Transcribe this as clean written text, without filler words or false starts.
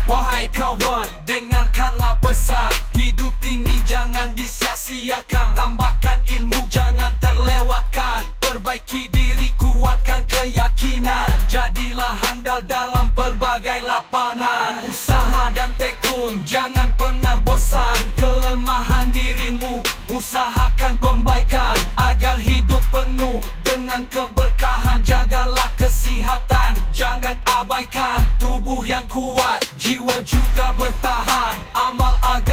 Wahai kawan, dengarkanlah pesan. Hidup ini jangan disia-siakan. Tambahkan ilmu, jangan terlewatkan. Perbaiki diri, kuatkan keyakinan. Jadilah handal dalam berbagai lapangan. Usaha dan tekun, jangan pernah bosan. Kelemahan dirimu, usahakan perbaikan. Agar hidup penuh dengan keberkahan. Jagalah kesihatan, jangan abaikan. Tubuh yang kuat, jiwa juga bertahan. Amal agama